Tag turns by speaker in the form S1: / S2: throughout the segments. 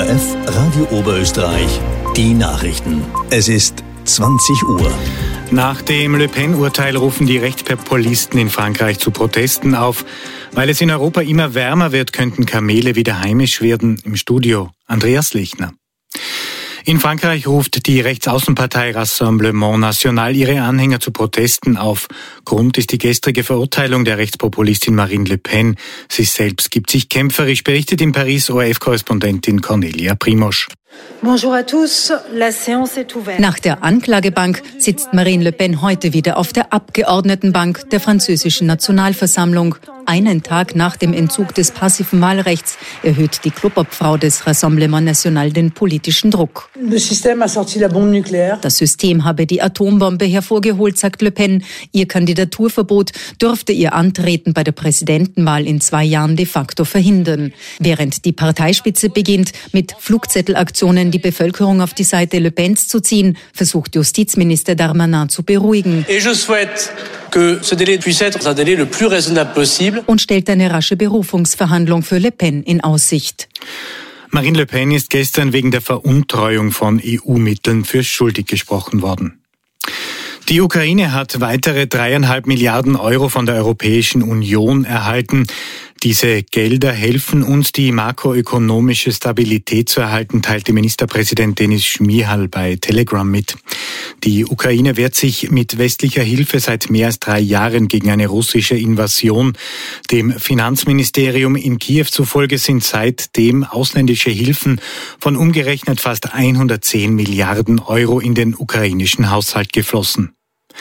S1: ORF Radio Oberösterreich, die Nachrichten. Es ist 20 Uhr.
S2: Nach dem Le Pen-Urteil rufen die Rechtspopulisten in Frankreich zu Protesten auf. Weil es in Europa immer wärmer wird, könnten Kamele wieder heimisch werden. Im Studio Andreas Lechner. In Frankreich ruft die Rechtsaußenpartei Rassemblement National ihre Anhänger zu Protesten auf. Grund ist die gestrige Verurteilung der Rechtspopulistin Marine Le Pen. Sie selbst gibt sich kämpferisch, berichtet in Paris ORF-Korrespondentin Cornelia Primosch.
S3: Nach der Anklagebank sitzt Marine Le Pen heute wieder auf der Abgeordnetenbank der französischen Nationalversammlung. Einen Tag nach dem Entzug des passiven Wahlrechts erhöht die Clubobfrau des Rassemblement National den politischen Druck. Das System habe die Atombombe hervorgeholt, sagt Le Pen. Ihr Kandidaturverbot dürfte ihr Antreten bei der Präsidentenwahl in 2 Jahren de facto verhindern. Während die Parteispitze beginnt, mit Flugzettelaktionen die Bevölkerung auf die Seite Le Pens zu ziehen, versucht Justizminister Darmanin zu beruhigen. Und stellt eine rasche Berufungsverhandlung für Le Pen in Aussicht.
S2: Marine Le Pen ist gestern wegen der Veruntreuung von EU-Mitteln für schuldig gesprochen worden. Die Ukraine hat weitere 3,5 Milliarden Euro von der Europäischen Union erhalten. Diese Gelder helfen uns, die makroökonomische Stabilität zu erhalten, teilte Ministerpräsident Denis Šmyhal bei Telegram mit. Die Ukraine wehrt sich mit westlicher Hilfe seit mehr als 3 Jahren gegen eine russische Invasion. Dem Finanzministerium in Kiew zufolge sind seitdem ausländische Hilfen von umgerechnet fast 110 Milliarden Euro in den ukrainischen Haushalt geflossen.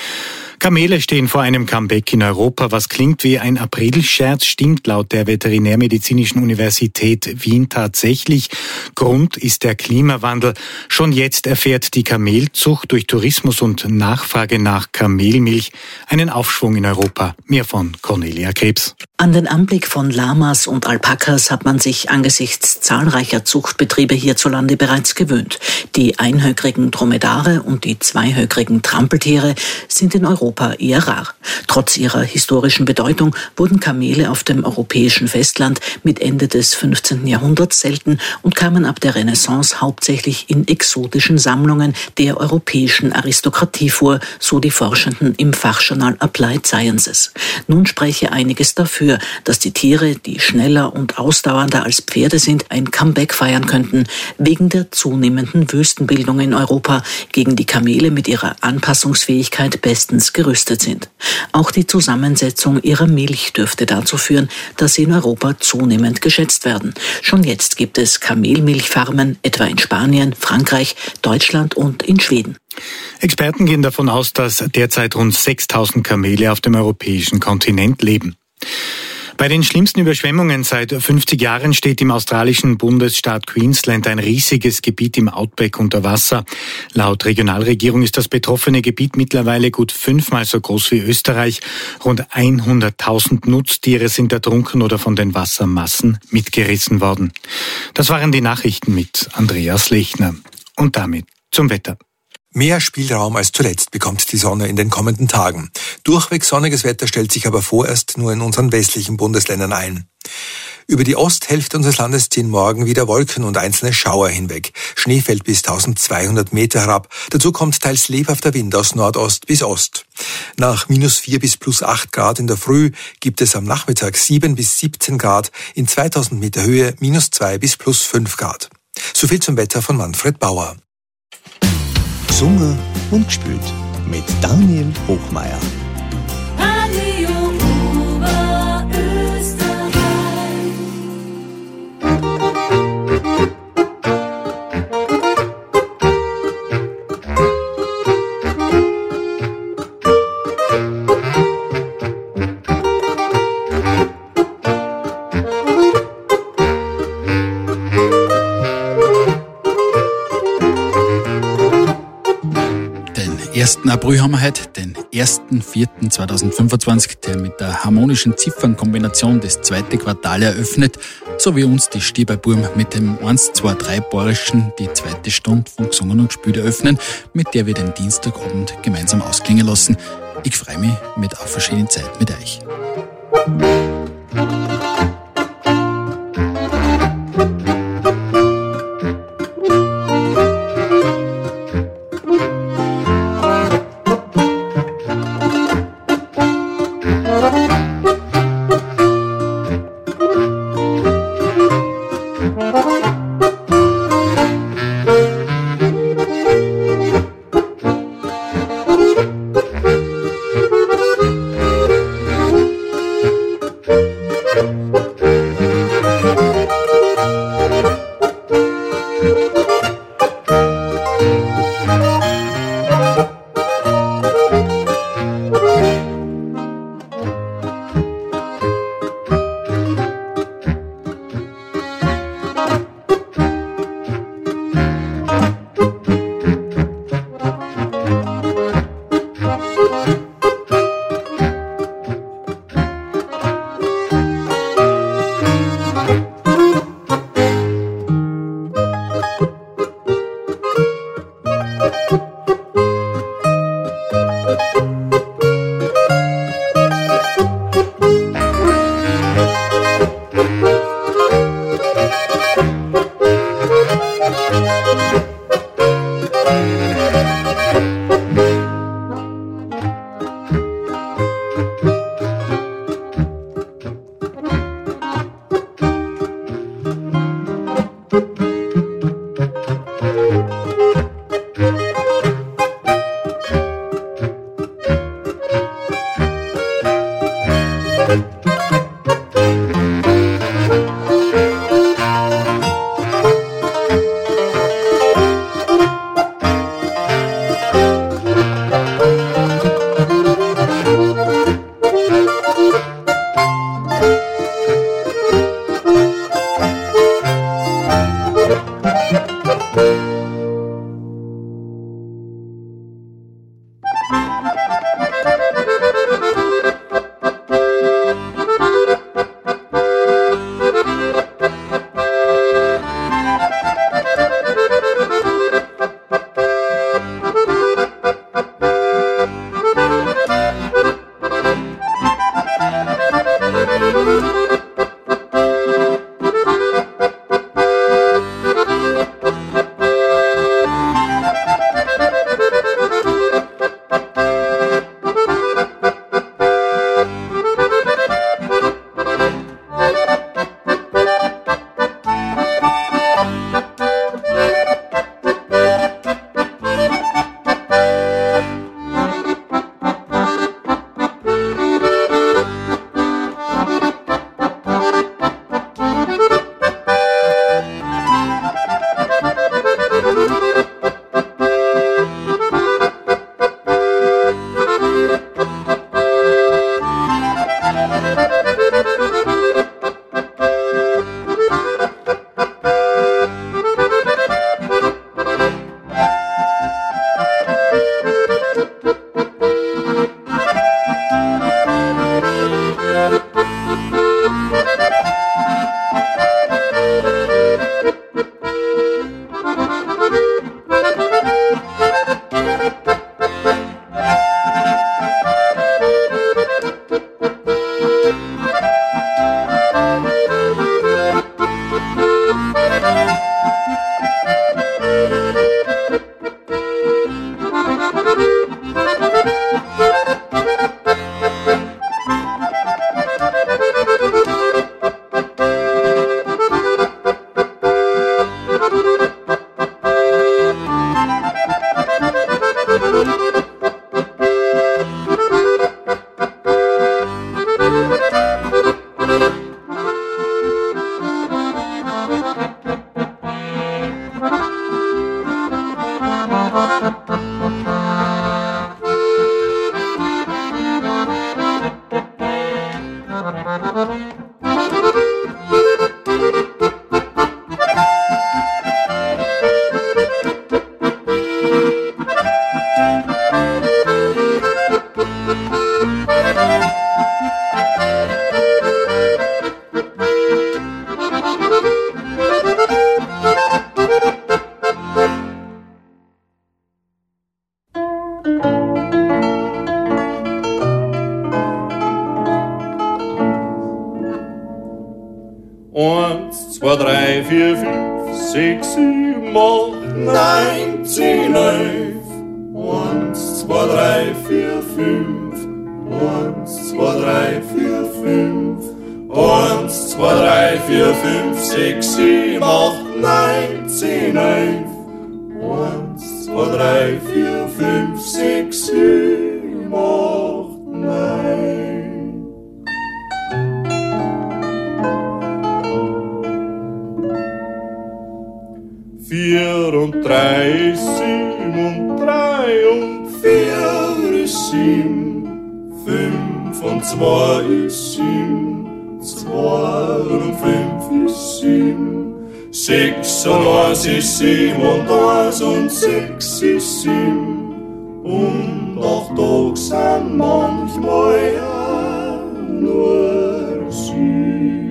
S2: Kamele stehen vor einem Comeback in Europa. Was klingt wie ein Aprilscherz, stimmt laut der Veterinärmedizinischen Universität Wien tatsächlich. Grund ist der Klimawandel. Schon jetzt erfährt die Kamelzucht durch Tourismus und Nachfrage nach Kamelmilch einen Aufschwung in Europa. Mehr von Cornelia Krebs.
S4: An den Anblick von Lamas und Alpakas hat man sich angesichts zahlreicher Zuchtbetriebe hierzulande bereits gewöhnt. Die einhöckrigen Dromedare und die zweihöckrigen Trampeltiere sind in Europa eher rar. Trotz ihrer historischen Bedeutung wurden Kamele auf dem europäischen Festland mit Ende des 15. Jahrhunderts selten und kamen ab der Renaissance hauptsächlich in exotischen Sammlungen der europäischen Aristokratie vor, so die Forschenden im Fachjournal Applied Sciences. Nun spreche einiges dafür, dass die Tiere, die schneller und ausdauernder als Pferde sind, ein Comeback feiern könnten, wegen der zunehmenden Wüstenbildung in Europa, gegen die Kamele mit ihrer Anpassungsfähigkeit bestens gerüstet sind. Auch die Zusammensetzung ihrer Milch dürfte dazu führen, dass sie in Europa zunehmend geschätzt werden. Schon jetzt gibt es Kamelmilchfarmen, etwa in Spanien, Frankreich, Deutschland und in Schweden.
S2: Experten gehen davon aus, dass derzeit rund 6.000 Kamele auf dem europäischen Kontinent leben. Bei den schlimmsten Überschwemmungen seit 50 Jahren steht im australischen Bundesstaat Queensland ein riesiges Gebiet im Outback unter Wasser. Laut Regionalregierung ist das betroffene Gebiet mittlerweile gut 5-mal so groß wie Österreich. Rund 100.000 Nutztiere sind ertrunken oder von den Wassermassen mitgerissen worden. Das waren die Nachrichten mit Andreas Lechner. Und damit zum Wetter.
S5: Mehr Spielraum als zuletzt bekommt die Sonne in den kommenden Tagen. Durchweg sonniges Wetter stellt sich aber vorerst nur in unseren westlichen Bundesländern ein. Über die Osthälfte unseres Landes ziehen morgen wieder Wolken und einzelne Schauer hinweg. Schnee fällt bis 1200 Meter herab. Dazu kommt teils lebhafter Wind aus Nordost bis Ost. Nach -4 bis +8 Grad in der Früh gibt es am Nachmittag 7 bis 17 Grad, in 2000 Meter Höhe -2 bis +5 Grad. Soviel zum Wetter von Manfred Bauer.
S1: Gesungen und gespielt mit Daniel Hochmeier.
S6: Radio
S7: Den 1. April haben wir heute, den 1.4.2025, der mit der harmonischen Ziffernkombination das 2. Quartal eröffnet, so wie uns die Stieberburm mit dem 1, 2, 3 Bayerischen die 2. Stunde von Gesungen und Gespielt eröffnen, mit der wir den Dienstagabend gemeinsam ausklingen lassen. Ich freue mich mit auf eine schöne Zeit mit euch.
S8: 1, 2, 3, 4, 5, 6, 7, 8, 9, 10, 11. 1, 2, 3, 4, 5. 1, 2, 3, 4, 5. 1, 2, 3, 4, 5, 6, 7, 8, 9, 10, 11. 1, 2, 3, 4, 5, 6, 7, 8, 9. 4 und 3 ist 7 und 3 und 4 ist 7. 5 und 2 ist 7. 2 und 5 ist 7. 6 und 1 ist 7 und 1 und 6 ist 7. Und 8 Tage sind manchmal ja nur 7.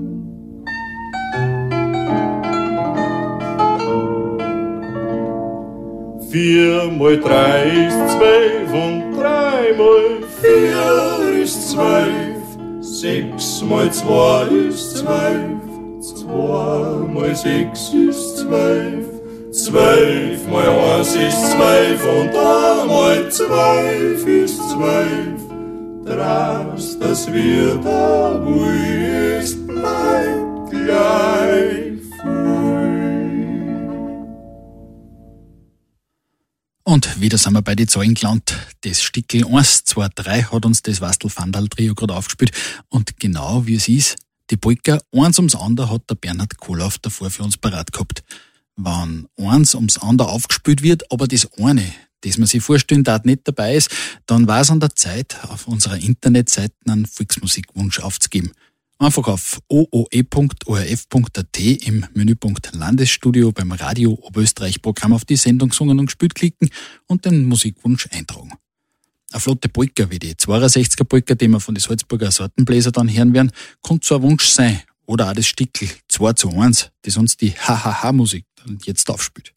S8: 4 mal 3 ist 12 und 3 mal 4 ist 12. 6 mal 2 ist 12. 2 mal 6 ist 12. 12 mal 1 ist 12 und 1 mal 12 ist 12. Draus, das wird aber es bleibt gleich viel.
S7: Und wieder sind wir bei den Zahlen gelandet. Das Stickel 1, 2, 3 hat uns das Wastel-Vandal-Trio gerade aufgespielt. Und genau wie es ist, die Polka, eins ums andere hat der Bernhard Kohlauf davor für uns parat gehabt. Wenn eins ums andere aufgespielt wird, aber das eine, das man sich vorstellen darf, nicht dabei ist, dann war es an der Zeit, auf unserer Internetseite einen Volksmusikwunsch aufzugeben. Einfach auf ooe.orf.at im Menüpunkt Landesstudio beim Radio Oberösterreich-Programm auf die Sendung Gesungen und Gespielt klicken und den Musikwunsch eintragen. Eine flotte Polka wie die 62er Polka, die wir von den Salzburger Sortenbläser dann hören werden, kann so ein Wunsch sein. Oder auch das Stickel 2:1, das uns die Ha-Ha-Ha-Musik jetzt aufspielt.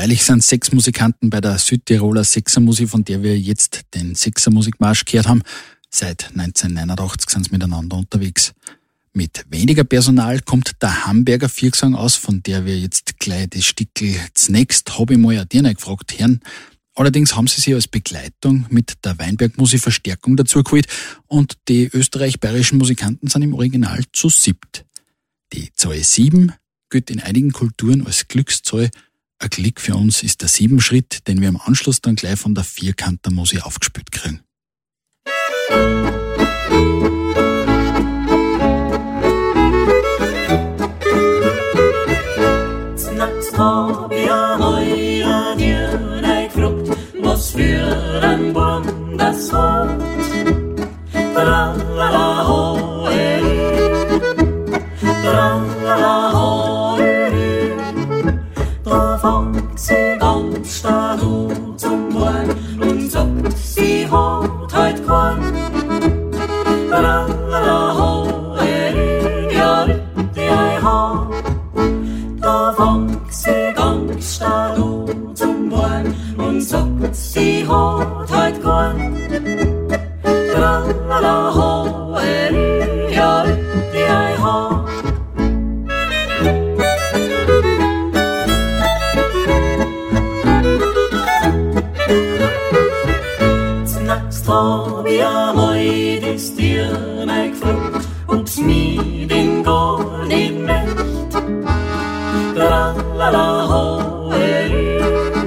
S7: Freilich sind 6 Musikanten bei der Südtiroler Sechsermusik, von der wir jetzt den Sechsermusikmarsch gehört haben. Seit 1989 sind sie miteinander unterwegs. Mit weniger Personal kommt der Hamburger Viergesang aus, von der wir jetzt gleich das Stickel zunächst habe ich mal an dir gefragt hören. Allerdings haben sie sich als Begleitung mit der Weinberg-Musik Verstärkung dazu geholt und die österreich-bayerischen Musikanten sind im Original zu 7. Die Zahl 7 gilt in einigen Kulturen als Glückszahl. Ein Klick für uns ist der 7-Schritt, den wir im Anschluss dann gleich von der Vierkantermusik aufgespielt kriegen.
S6: Was für ein Baum das hat. Tralala hoeri, tralala hoeri. Da fängt sie ganz stark zum Born und sagt, sie hat heut kein. Tralala hoeri, ja, die ei ha. Da fängt sie ganz stark zum Born und sagt, sie hat heut kein. Tralala hoeri, ja, die ei ha. Znakst hab ich einmal das Tier mei gefragt, ob's mich denn gar nicht möcht. Tralala hoeri,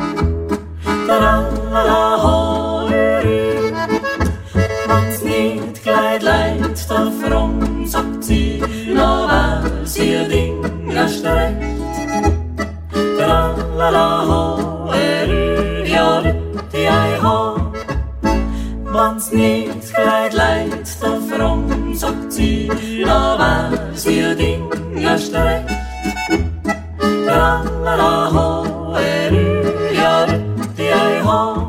S6: tralala hoeri. Wenn's nicht gleich leid, da fromm, sagt sie, na was ihr Ding erst recht. Tralala hoeri, ja, die ei ha. Wenn's nicht gleich leid, da fromm, sagt sie, na was ihr Ding erst recht. Tralala hoeri, ja, die ei ha.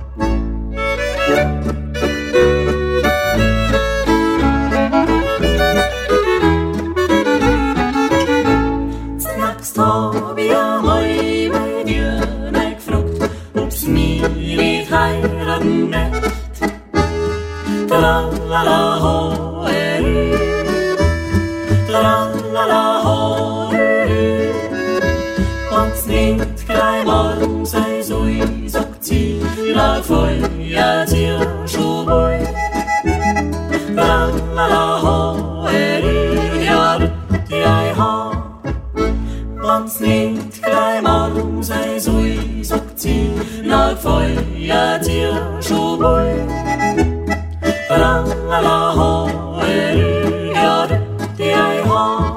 S6: Znakst hab ich einmal bei dir gefragt, ob's mich nicht heiraten möcht. Tralala hoeri, tralala hoeri. Wenn's nicht gleich morgen sei soll, sagt sie, na feuert ihr schon wohl. Tralala hoeri, ja, die ei ha. Wenn's nicht gleich morgen sei soll, sagt sie, na feuert ihr schon wohl. Tralala hoeri, ja, die ei ha.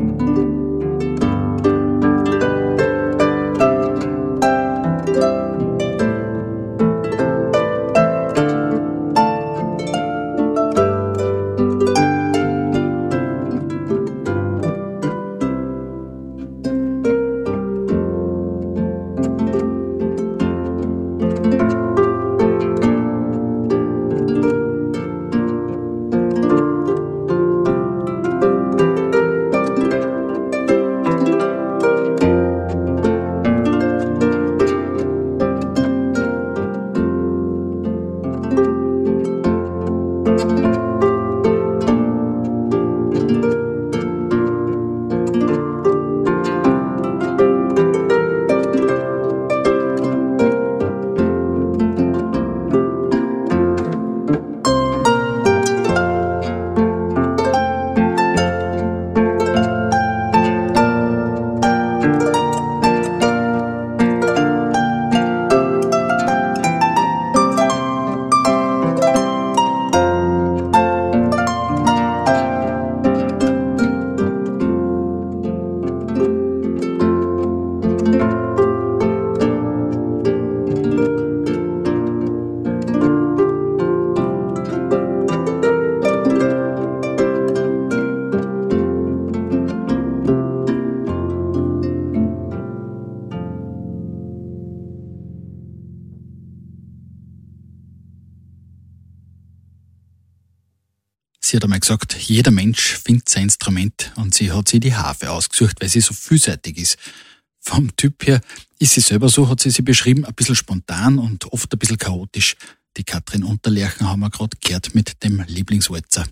S7: Sie hat einmal gesagt, jeder Mensch findet sein Instrument und sie hat sich die Harfe ausgesucht, weil sie so vielseitig ist. Vom Typ her ist sie selber so, hat sie beschrieben, ein bisschen spontan und oft ein bisschen chaotisch. Die Katrin Unterlerchen haben wir gerade gehört mit dem Lieblingswalzer.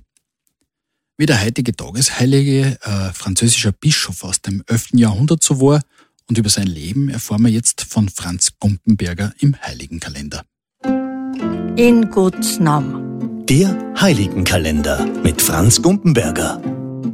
S7: Wie der heutige Tagesheilige, französischer Bischof aus dem 11. Jahrhundert so war, und über sein Leben erfahren wir jetzt von Franz Gumpenberger im Heiligenkalender.
S9: In Gottes Namen.
S1: Der Heiligenkalender mit Franz Gumpenberger.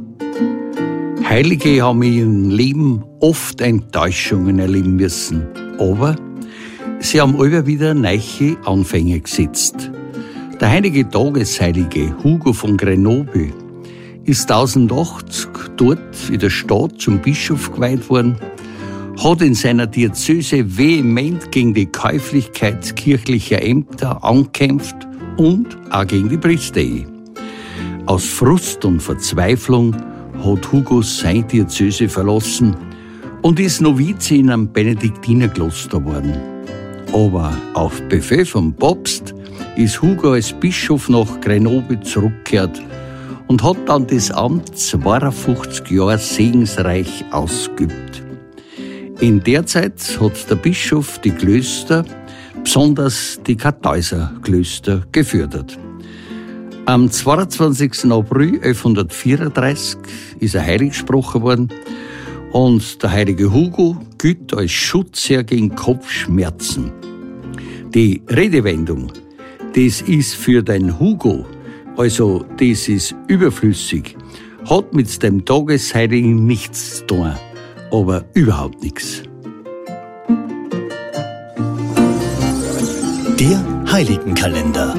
S10: Heilige haben in ihrem Leben oft Enttäuschungen erleben müssen, aber sie haben immer wieder neue Anfänge gesetzt. Der heilige Tagesheilige Hugo von Grenoble ist 1080 dort in der Stadt zum Bischof geweiht worden, hat in seiner Diözese vehement gegen die Käuflichkeit kirchlicher Ämter angekämpft und auch gegen die Priesterehe. Aus Frust und Verzweiflung hat Hugo seine Diözese verlassen und ist Novize in einem Benediktinerkloster geworden. Aber auf Befehl vom Papst ist Hugo als Bischof nach Grenoble zurückgekehrt und hat dann das Amt 52 Jahre segensreich ausgeübt. In der Zeit hat der Bischof die Klöster, besonders die Kartäuserklöster, gefördert. Am 22. April 1134 ist er heilig gesprochen worden und der heilige Hugo gilt als Schutzherr gegen Kopfschmerzen. Die Redewendung, das ist für den Hugo, also das ist überflüssig, hat mit dem Tagesheiligen nichts zu tun, aber überhaupt nichts.
S1: Der Heiligenkalender.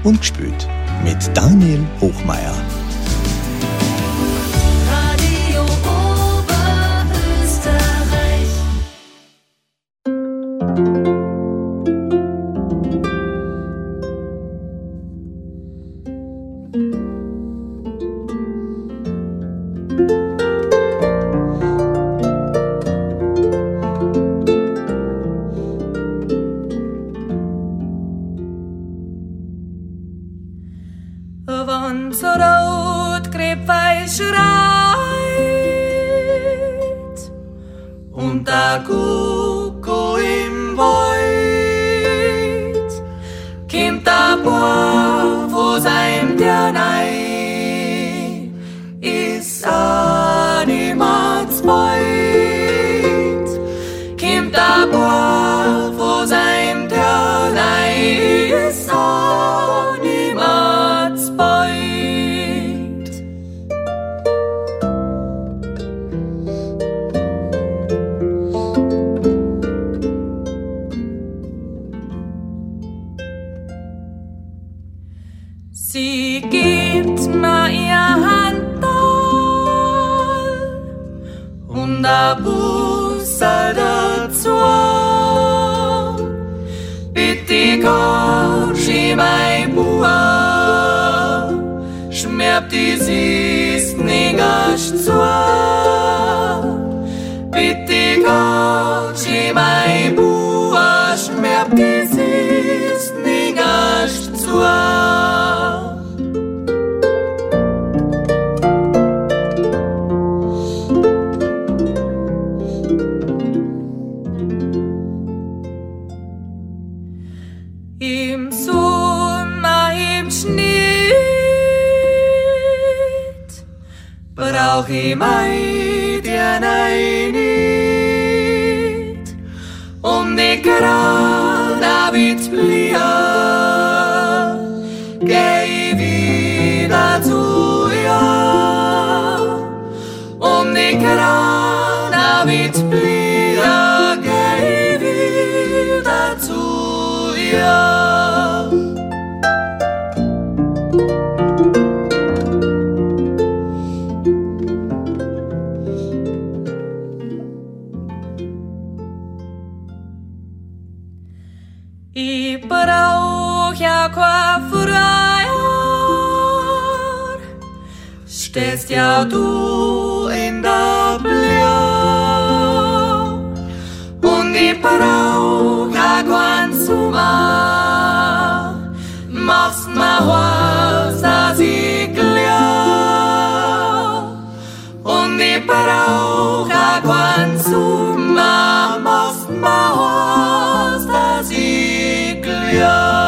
S1: und gespielt mit Daniel Hochmeier.
S6: Radio Oberösterreich.
S11: Wenn so rot grapeweiß schreit und der Kuckuck im Wald, kommt der Bauer von seinem Ternei, ist auch niemals bald. Kommt der Bauer von seinem Ternei, ist auch niemals bald. Sie gibt mir ihr Handtal und ein Bussel dazu. Bitte kannst du mein Bauer, schmerbt die Siehst nicht erst zu. Bitte kannst du mein Bauer, schmerbt die Siehst nicht erst zu. Im Sommer, im Schnitt, brauch ich mein Ternei nicht, um die Krone wird blieben, geh ich wieder zu ihr, um die Krone wird blieben, geh ich wieder zu ihr. Ich brauch ja kein Freier, stehst ja du in der Blau. Und ich brauch ja kein Sommer, machst mir was, dass ich glaub. Und ich brauch ja kein Sommer, machst mir was, dass ich glaub.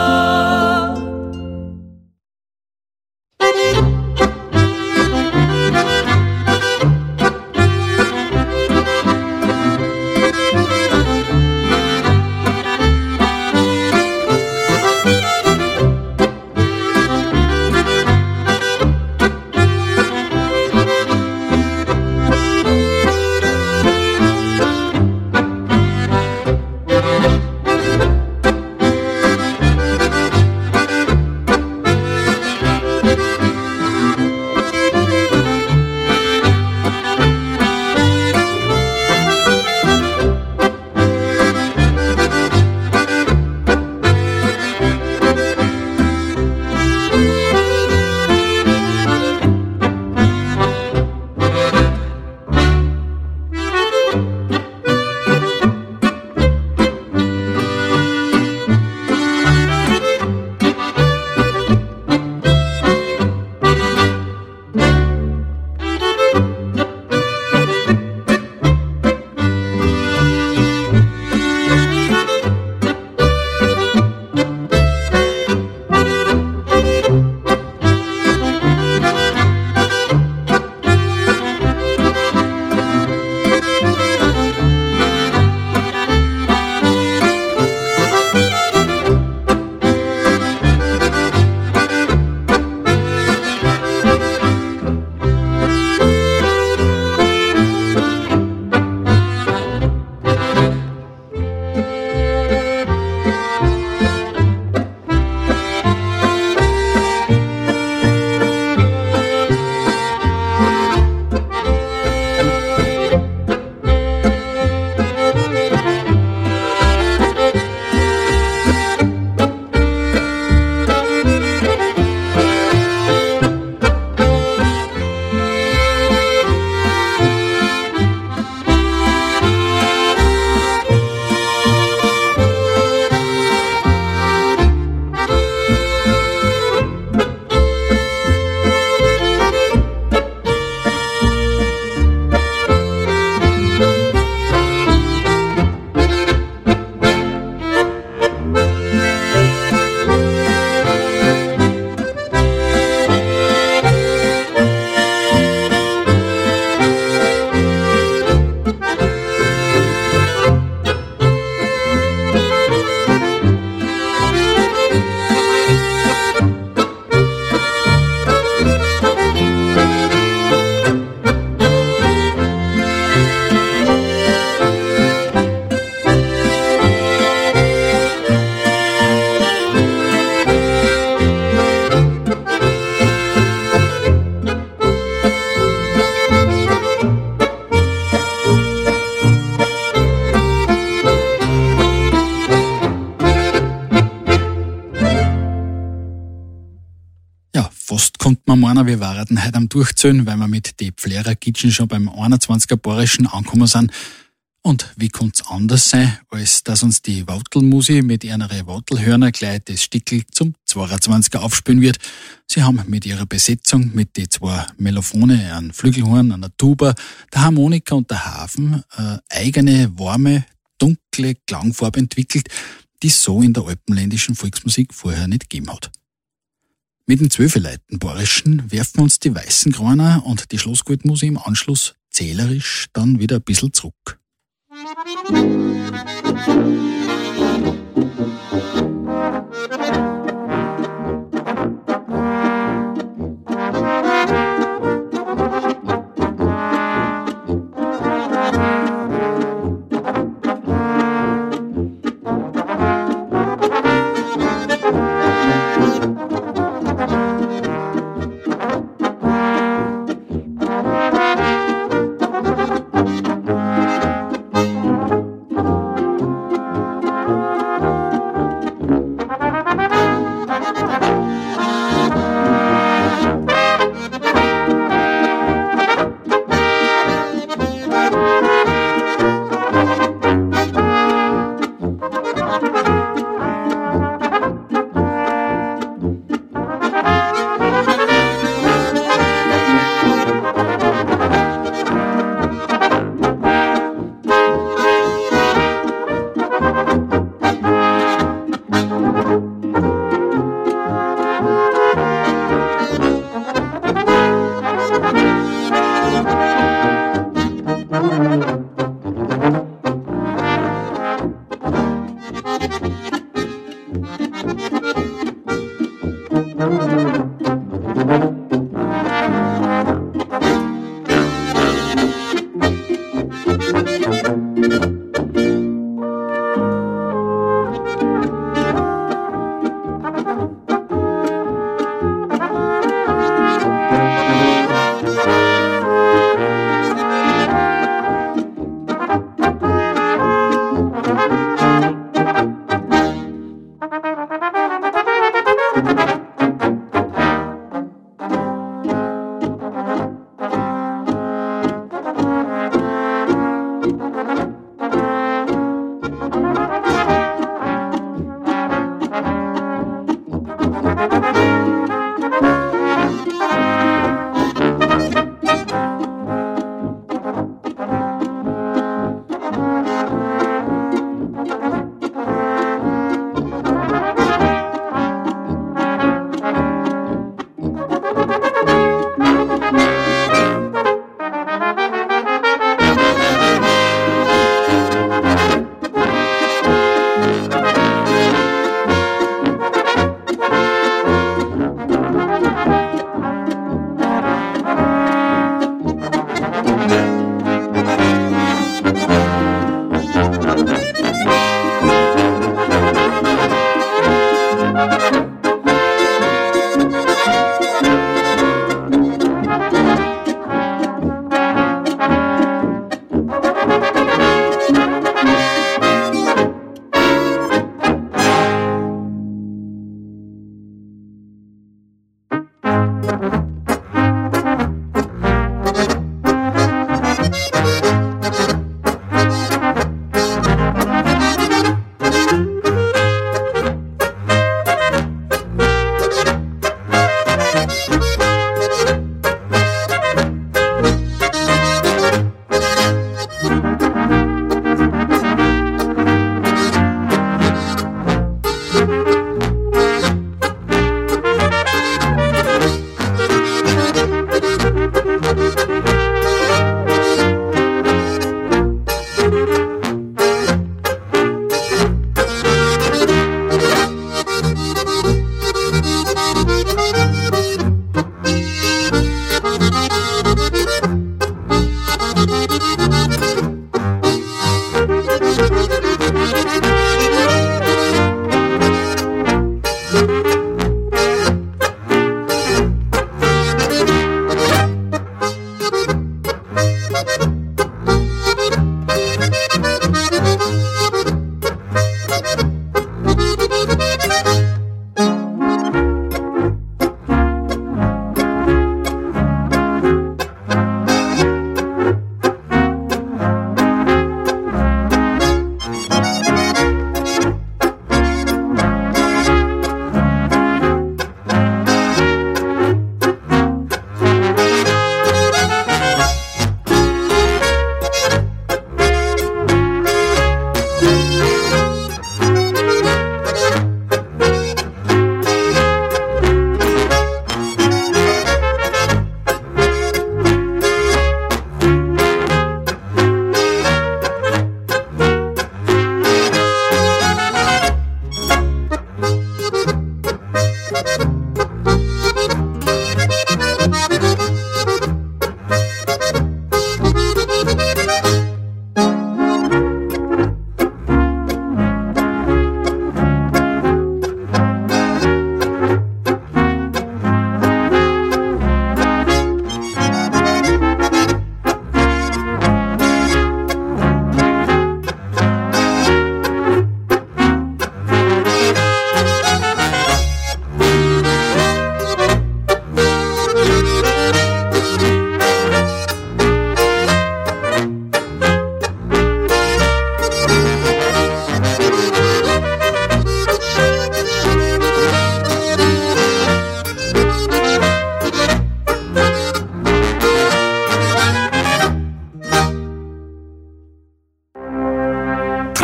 S7: Man meinen, wir waren heute am Durchzählen, weil wir mit den Pflehrer-Gitschen schon beim 21er Bayerischen angekommen sind. Und wie kann's anders sein, als dass uns die Wautelmusi mit ihren Wautelhörner gleich das Stickel zum 22er aufspielen wird. Sie haben mit ihrer Besetzung, mit die zwei Mellophone, einem Flügelhorn, einer Tuba, der Harmonika und der Harfen eine eigene, warme, dunkle Klangfarbe entwickelt, die es so in der alpenländischen Volksmusik vorher nicht gegeben hat. Mit den 12 Leuten Bayerischen werfen uns die weißen Kräuner und die Schlossgoldmusik im Anschluss zählerisch dann wieder ein bisschen zurück.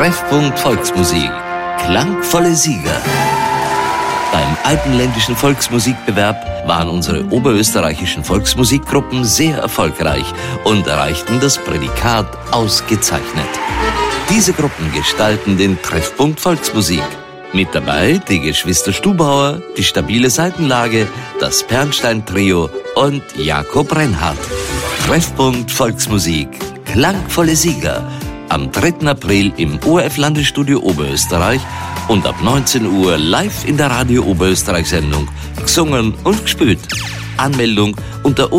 S12: Treffpunkt Volksmusik. Klangvolle Sieger. Beim alpenländischen Volksmusikbewerb waren unsere oberösterreichischen Volksmusikgruppen sehr erfolgreich und erreichten das Prädikat ausgezeichnet. Diese Gruppen gestalten den Treffpunkt Volksmusik. Mit dabei die Geschwister Stubauer, die stabile Seitenlage, das Pernstein-Trio und Jakob Reinhardt. Treffpunkt Volksmusik. Klangvolle Sieger. Am 3. April im ORF-Landesstudio Oberösterreich und ab 19 Uhr live in der Radio Oberösterreich-Sendung Gesungen und gespielt. Anmeldung unter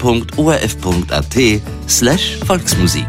S12: ooe.orf.at/Volksmusik.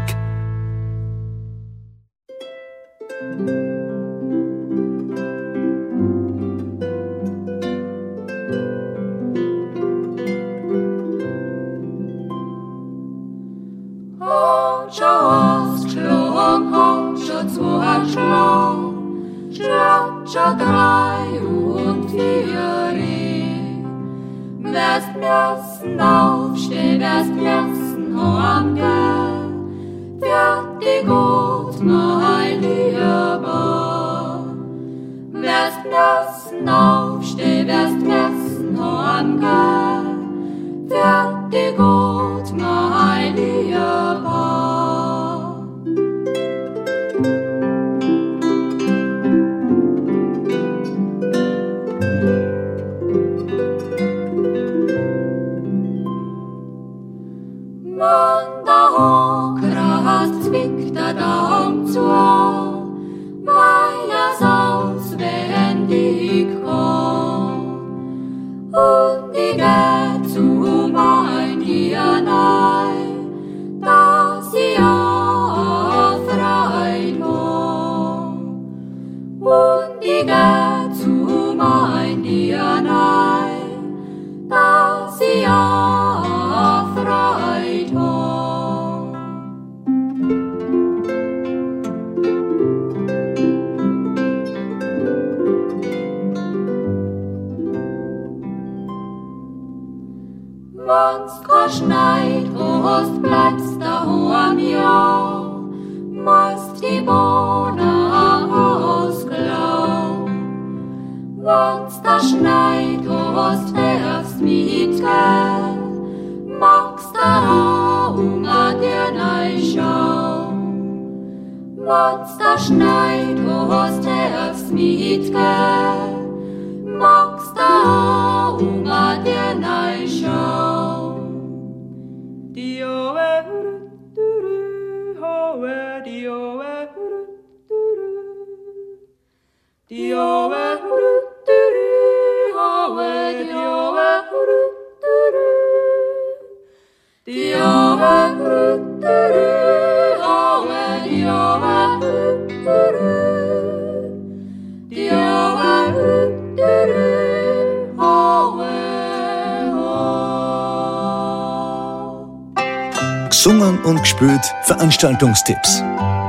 S1: Gesungen und gespielt Veranstaltungstipps.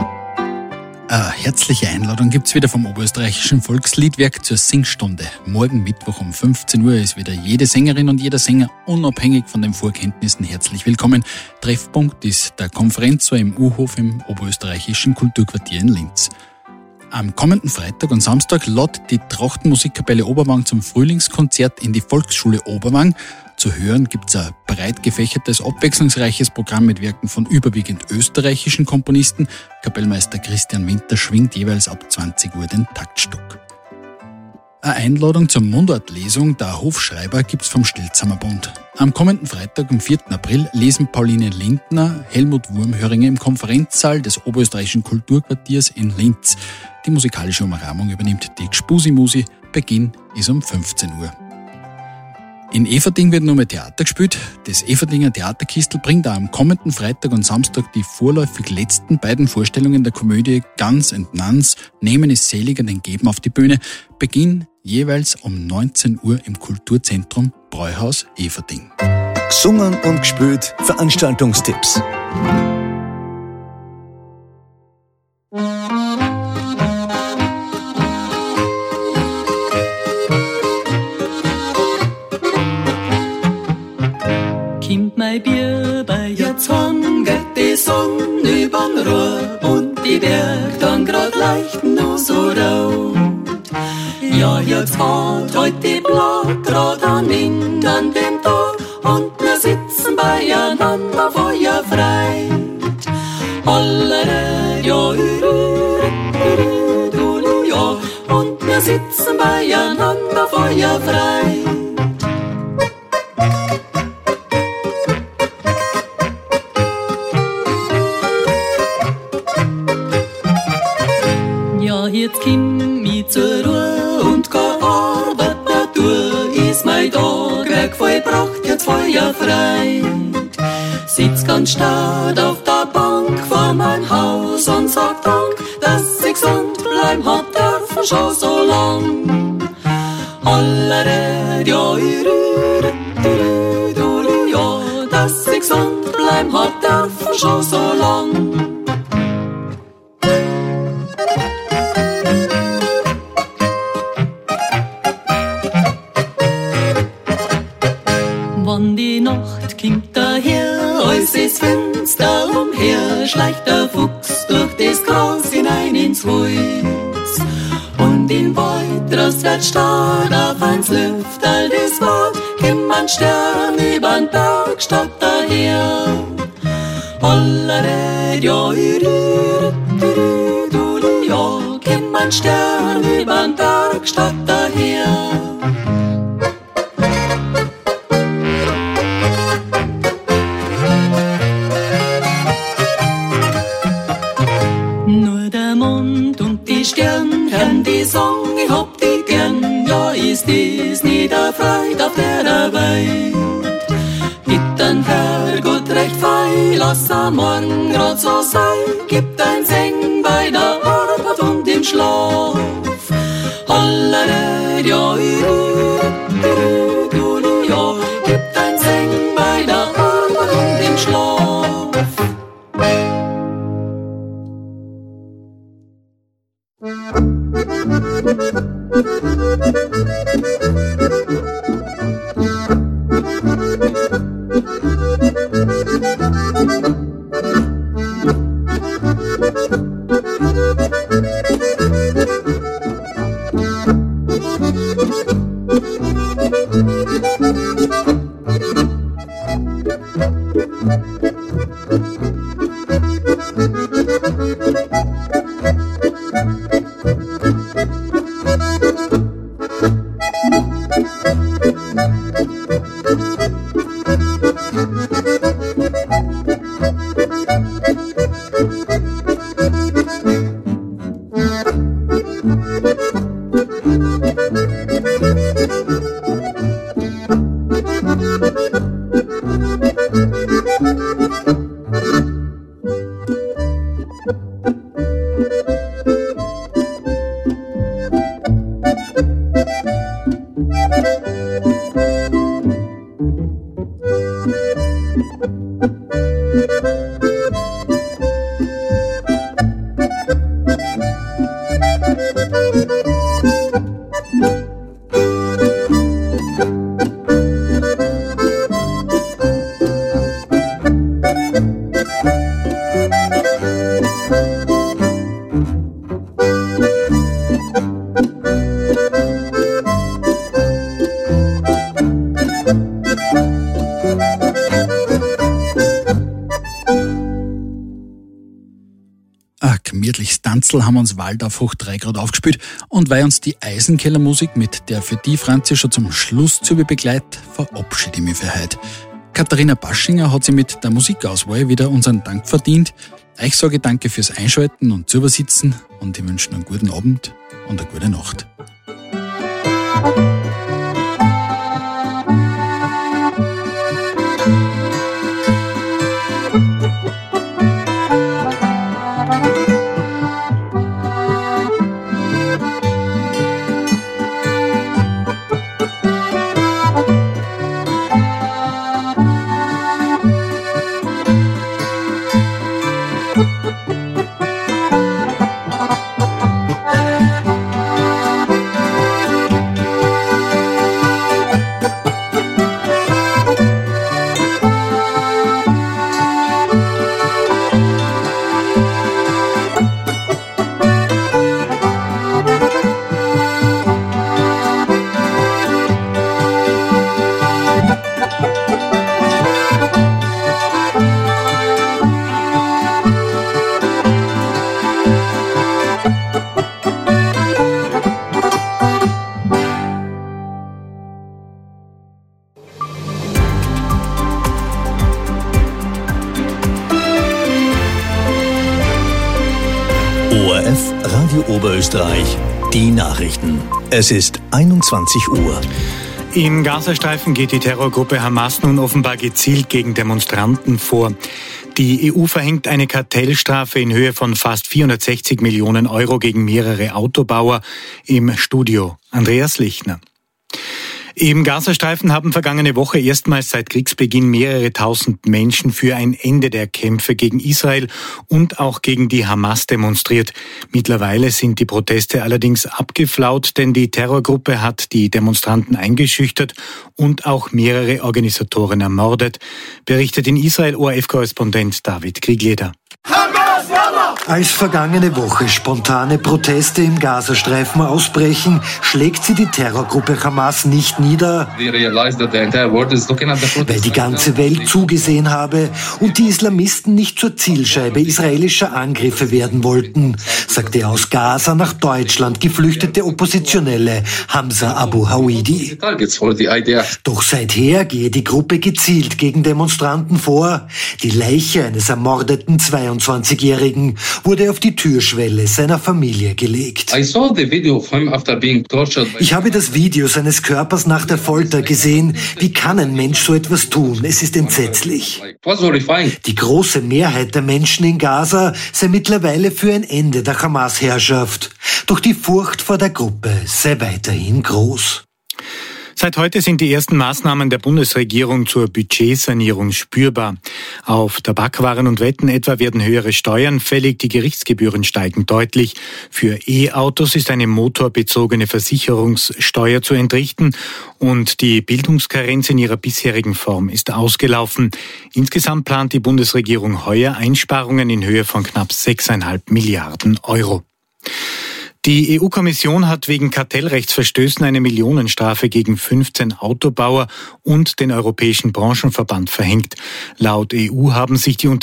S7: Eine herzliche Einladung gibt's wieder vom Oberösterreichischen Volksliedwerk zur Singstunde. Morgen Mittwoch um 15 Uhr ist wieder jede Sängerin und jeder Sänger unabhängig von den Vorkenntnissen herzlich willkommen. Treffpunkt ist der Konferenzsaal im U-Hof im Oberösterreichischen Kulturquartier in Linz. Am kommenden Freitag und Samstag lädt die Trachtenmusikkapelle Oberwang zum Frühlingskonzert in die Volksschule Oberwang. Zu hören gibt's ein breit gefächertes, abwechslungsreiches Programm mit Werken von überwiegend österreichischen Komponisten. Kapellmeister Christian Winter schwingt jeweils ab 20 Uhr den Taktstock. Eine Einladung zur Mundartlesung der Hofschreiber gibt's vom Stelzamer Bund. Am kommenden Freitag, am 4. April, lesen Pauline Lindner, Helmut Wurmhöringer im Konferenzsaal des Oberösterreichischen Kulturquartiers in Linz. Die musikalische Umrahmung übernimmt die Gspusi-Musi. Beginn ist um 15 Uhr. In Eferding wird nur mehr Theater gespielt. Das Eferdinger Theaterkistel bringt auch am kommenden Freitag und Samstag die vorläufig letzten beiden Vorstellungen der Komödie Guns and Nuns, Nehmen ist seliger denn Geben auf die Bühne. Beginn jeweils um 19 Uhr im Kulturzentrum Bräuhaus Eferding.
S1: Gesungen und gespielt Veranstaltungstipps.
S6: Kommt mein Biber jetzt heim, geht die Sonne übern Ruhr und die Berg dann grad
S11: leuchten nur so rot. Ja, jetzt fahrt heute die Blattrad an dem Tag und wir sitzen beieinander feuerfrei. Hollere, ja, ja, und wir sitzen beieinander feuerfrei. Ja, jetzt komm ich zur Ruhe und geh arbeiten durch. Ist mein Tag weg vollbracht, jetzt feuerfrei. Sitz ganz stark auf der Bank vor mein Haus und sag Dank, dass ich gesund bleiben hab dürfen schon so lang. Hollere, ja, ja, dass ich gesund bleiben hab dürfen schon so lang. Wann die Nacht kommt daher, alles ist finster umher, schleicht der Fuchs durch das Gras hinein ins Holz. Und in Wald draus wird stark auf eins Lüfterl das Wort, kommt ein Stern übern Berg statt daher. Hollere, ja, ja, kommt ein Stern übern Berg statt daher. Stern, hören die Song, ich hab die gern, ja, ist dies nie der Freude auf der Welt. Bittern Herrgott recht feil, lass am Morgen grad so sein, gibt ein Seng bei der Arbeit und im Schlaf. Hollere, ja, ja, gibt ein Seng bei der Arbeit und im Schlaf.
S7: Haben uns Waldorf hoch 3 Grad aufgespielt und weil uns die Eisenkellermusik mit der für die Franzi schon zum Schluss zu begleitet, verabschiede ich mich für heute. Katharina Baschinger hat sich mit der Musikauswahl wieder unseren Dank verdient. Ich sage danke fürs Einschalten und Zuübersitzen und ich wünsche einen guten Abend und eine gute Nacht.
S1: Radio Oberösterreich, die Nachrichten. Es ist 21 Uhr.
S2: Im Gazastreifen geht die Terrorgruppe Hamas nun offenbar gezielt gegen Demonstranten vor. Die EU verhängt eine Kartellstrafe in Höhe von fast 460 Millionen Euro gegen mehrere Autobauer. Im Studio Andreas Lichner. Im Gazastreifen haben vergangene Woche erstmals seit Kriegsbeginn mehrere tausend Menschen für ein Ende der Kämpfe gegen Israel und auch gegen die Hamas demonstriert. Mittlerweile sind die Proteste allerdings abgeflaut, denn die Terrorgruppe hat die Demonstranten eingeschüchtert und auch mehrere Organisatoren ermordet, berichtet in Israel ORF-Korrespondent David Kriegleder.
S13: Als vergangene Woche spontane Proteste im Gazastreifen ausbrechen, schlägt sie die Terrorgruppe Hamas nicht nieder, weil die ganze Welt zugesehen habe und die Islamisten nicht zur Zielscheibe israelischer Angriffe werden wollten, sagte aus Gaza nach Deutschland geflüchtete Oppositionelle Hamza Abu Hawidi. Doch seither gehe die Gruppe gezielt gegen Demonstranten vor. Die Leiche eines ermordeten 22-Jährigen wurde auf die Türschwelle seiner Familie gelegt. Ich habe das Video seines Körpers nach der Folter gesehen. Wie kann ein Mensch so etwas tun? Es ist entsetzlich. Die große Mehrheit der Menschen in Gaza sei mittlerweile für ein Ende der Hamas-Herrschaft. Doch die Furcht vor der Gruppe sei weiterhin groß.
S2: Seit heute sind die ersten Maßnahmen der Bundesregierung zur Budgetsanierung spürbar. Auf Tabakwaren und Wetten etwa werden höhere Steuern fällig, die Gerichtsgebühren steigen deutlich. Für E-Autos ist eine motorbezogene Versicherungssteuer zu entrichten und die Bildungskarenz in ihrer bisherigen Form ist ausgelaufen. Insgesamt plant die Bundesregierung heuer Einsparungen in Höhe von knapp 6,5 Milliarden Euro. Die EU-Kommission hat wegen Kartellrechtsverstößen eine Millionenstrafe gegen 15 Autobauer und den Europäischen Branchenverband verhängt. Laut EU haben sich die